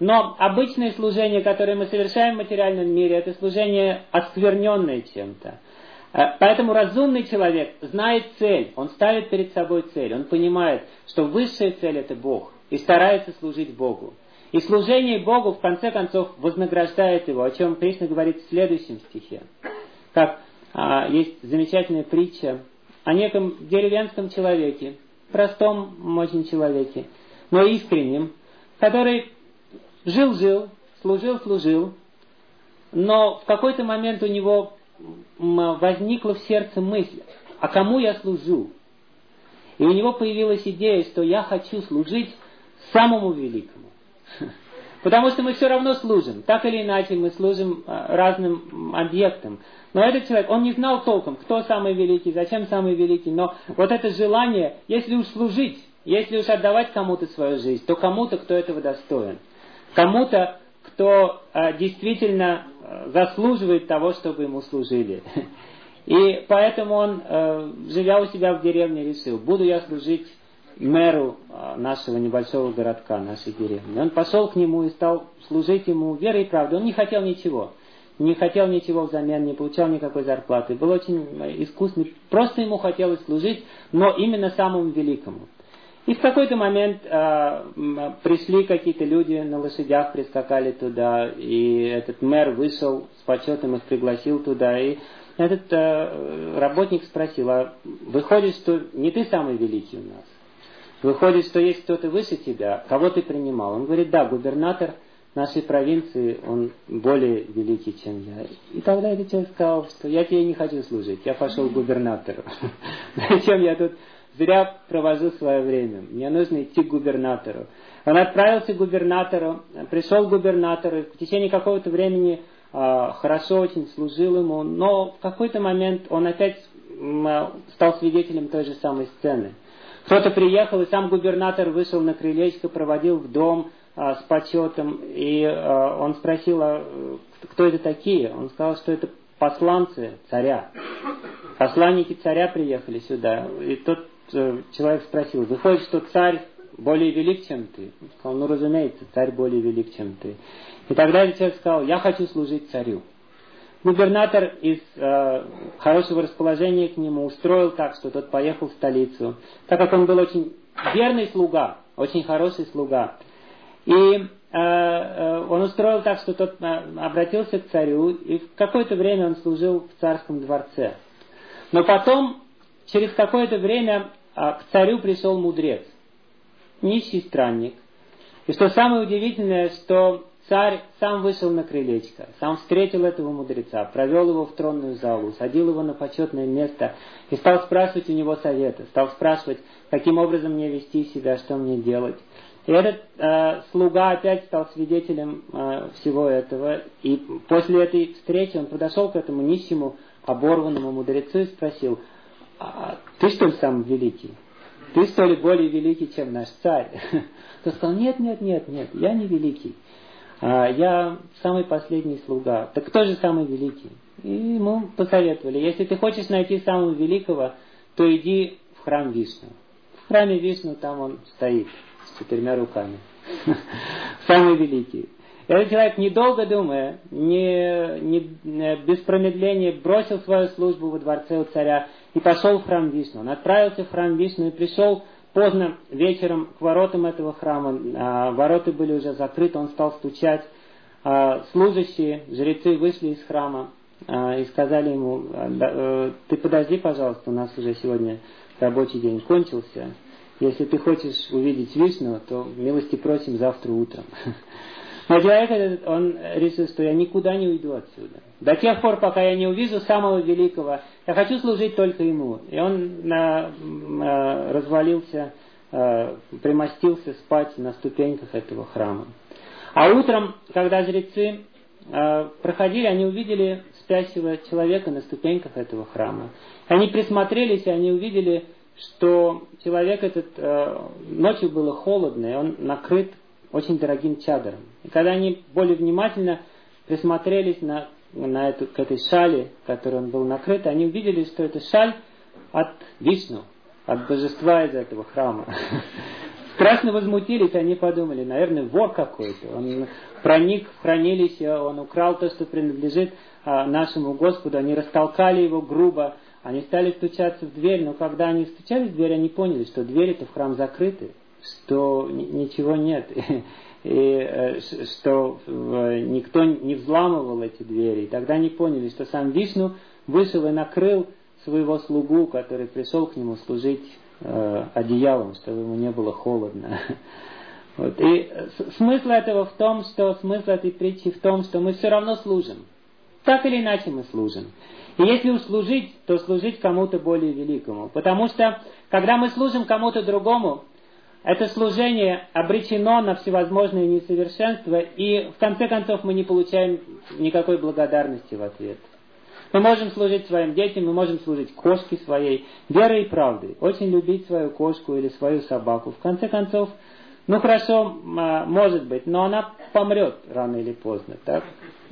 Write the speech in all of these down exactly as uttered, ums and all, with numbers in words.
Но обычное служение, которое мы совершаем в материальном мире, это служение оскверненное чем-то. Поэтому разумный человек знает цель, он ставит перед собой цель, он понимает, что высшая цель это Бог, и старается служить Богу. И служение Богу в конце концов вознаграждает его, о чем Кришна говорит в следующем стихе. Как а, есть замечательная притча о неком деревенском человеке, простом очень человеке, но искреннем, который жил-жил, служил-служил, но в какой-то момент у него возникла в сердце мысль, а кому я служу? И у него появилась идея, что я хочу служить самому великому. Потому что мы все равно служим, так или иначе мы служим разным объектам. Но этот человек, он не знал толком, кто самый великий, зачем самый великий, но вот это желание, если уж служить, если уж отдавать кому-то свою жизнь, то кому-то, кто этого достоин. Кому-то, кто э, действительно э, заслуживает того, чтобы ему служили. И поэтому он, э, живя у себя в деревне, решил, буду я служить мэру э, нашего небольшого городка, нашей деревни. Он пошел к нему и стал служить ему верой и правдой. Он не хотел ничего. Не хотел ничего взамен, не получал никакой зарплаты. Был очень искусный. Просто ему хотелось служить, но именно самому великому. И в какой-то момент э, пришли какие-то люди на лошадях, прискакали туда, и этот мэр вышел с почетом, их пригласил туда, и этот э, работник спросил, а выходит, что не ты самый великий у нас? Выходит, что есть кто-то выше тебя, кого ты принимал? Он говорит, да, губернатор нашей провинции, он более великий, чем я. И тогда этот человек сказал, что я тебе не хочу служить, я пошел к губернатору. Зачем я тут зря провожу свое время. Мне нужно идти к губернатору. Он отправился к губернатору, пришел к губернатору, в течение какого-то времени э, хорошо очень служил ему, но в какой-то момент он опять э, стал свидетелем той же самой сцены. Кто-то приехал, и сам губернатор вышел на крылечко, проводил в дом э, с почетом, и э, он спросил, а, кто это такие? Он сказал, что это посланцы царя. Посланники царя приехали сюда, и тот человек спросил, выходит, что царь более велик, чем ты? Он сказал, ну, разумеется, царь более велик, чем ты. И тогда этот человек сказал, я хочу служить царю. Губернатор из э, хорошего расположения к нему устроил так, что тот поехал в столицу, так как он был очень верный слуга, очень хороший слуга. И э, э, он устроил так, что тот э, обратился к царю, и в какое-то время он служил в царском дворце. Но потом, через какое-то время, к царю пришел мудрец, нищий странник. И что самое удивительное, что царь сам вышел на крылечко, сам встретил этого мудреца, провел его в тронную залу, садил его на почетное место и стал спрашивать у него совета, стал спрашивать, каким образом мне вести себя, что мне делать. И этот э, слуга опять стал свидетелем э, всего этого. И после этой встречи он подошел к этому нищему, оборванному мудрецу и спросил, а ты что ли самый великий? Ты что ли более великий, чем наш царь? Тот сказал, нет, нет, нет, нет, я не великий. А, я самый последний слуга. Так кто же самый великий? И ему посоветовали, если ты хочешь найти самого великого, то иди в храм Вишну. В храме Вишну там он стоит с четырьмя руками. Самый великий. Этот человек, недолго думая, не, не, без промедления бросил свою службу во дворце у царя и пошел в храм Вишну. Он отправился в храм Вишну и пришел поздно вечером к воротам этого храма. А, ворота были уже закрыты, он стал стучать. А, служащие, жрецы вышли из храма а, и сказали ему, ты подожди, пожалуйста, у нас уже сегодня рабочий день кончился. Если ты хочешь увидеть Вишну, то милости просим завтра утром. Но человек этот, он решил, что я никуда не уйду отсюда. До тех пор, пока я не увижу самого великого, я хочу служить только ему. И он на, на, развалился, э, примостился спать на ступеньках этого храма. А утром, когда жрецы э, проходили, они увидели спящего человека на ступеньках этого храма. Они присмотрелись, и они увидели, что человек этот, э, ночью было холодно, и он накрыт очень дорогим чадром. И когда они более внимательно присмотрелись на, на эту, к этой шали, которой он был накрыт, они увидели, что это шаль от Вишну, от божества из этого храма. страшно возмутились, они подумали, наверное, вор какой-то. Он проник в хранилище, он украл то, что принадлежит а, нашему Господу. Они растолкали его грубо, они стали стучаться в дверь, но когда они стучались в дверь, они поняли, что двери-то в храм закрыты, что ничего нет, и что никто не взламывал эти двери. И тогда они поняли, что сам Вишну вышел и накрыл своего слугу, который пришел к нему служить э, одеялом, чтобы ему не было холодно. Вот. И смысл этого в том, что смысл этой притчи в том, что мы все равно служим. Так или иначе мы служим. И если уж служить, то служить кому-то более великому. Потому что, когда мы служим кому-то другому, это служение обречено на всевозможные несовершенства, и в конце концов мы не получаем никакой благодарности в ответ. Мы можем служить своим детям, мы можем служить кошке своей, верой и правдой, очень любить свою кошку или свою собаку. В конце концов, ну хорошо, может быть, но она помрет рано или поздно, так?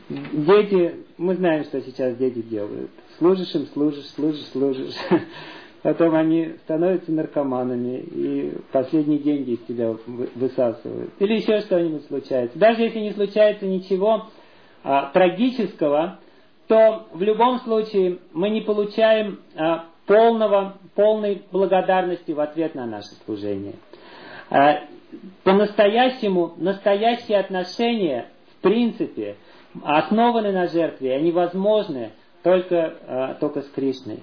Дети, мы знаем, что сейчас дети делают. Служишь им, служишь, служишь, служишь. Потом они становятся наркоманами и последние деньги из тебя высасывают. Или еще что-нибудь случается. Даже если не случается ничего а, трагического, то в любом случае мы не получаем а, полного, полной благодарности в ответ на наше служение. А, по-настоящему, настоящие отношения, в принципе, основаны на жертве, они возможны только, а, только с Кришной.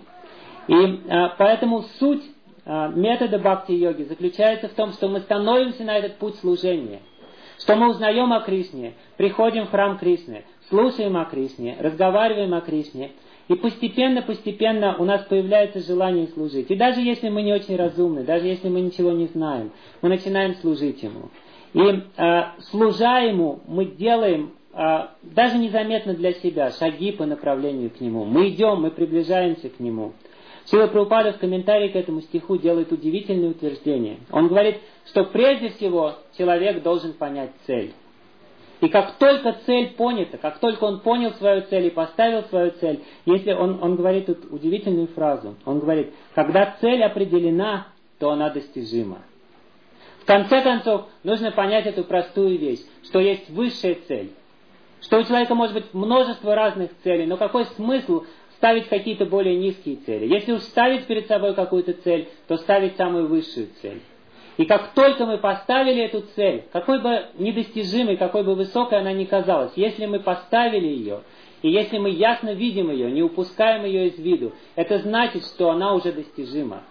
И а, поэтому суть а, метода бхакти-йоги заключается в том, что мы становимся на этот путь служения, что мы узнаем о Кришне, приходим в храм Кришны, слушаем о Кришне, разговариваем о Кришне, и постепенно-постепенно у нас появляется желание служить. И даже если мы не очень разумны, даже если мы ничего не знаем, мы начинаем служить Ему. И а, служа Ему, мы делаем а, даже незаметно для себя шаги по направлению к Нему. Мы идем, мы приближаемся к Нему. Шрила Прабхупада в комментарии к этому стиху делает удивительное утверждение. Он говорит, что прежде всего человек должен понять цель. И как только цель понята, как только он понял свою цель и поставил свою цель, если он, он говорит тут удивительную фразу, он говорит, когда цель определена, то она достижима. В конце концов, нужно понять эту простую вещь, что есть высшая цель. Что у человека может быть множество разных целей, но какой смысл ставить какие-то более низкие цели? Если уж ставить перед собой какую-то цель, то ставить самую высшую цель. И как только мы поставили эту цель, какой бы недостижимой, какой бы высокой она ни казалась, если мы поставили ее, и если мы ясно видим ее, не упускаем ее из виду, это значит, что она уже достижима.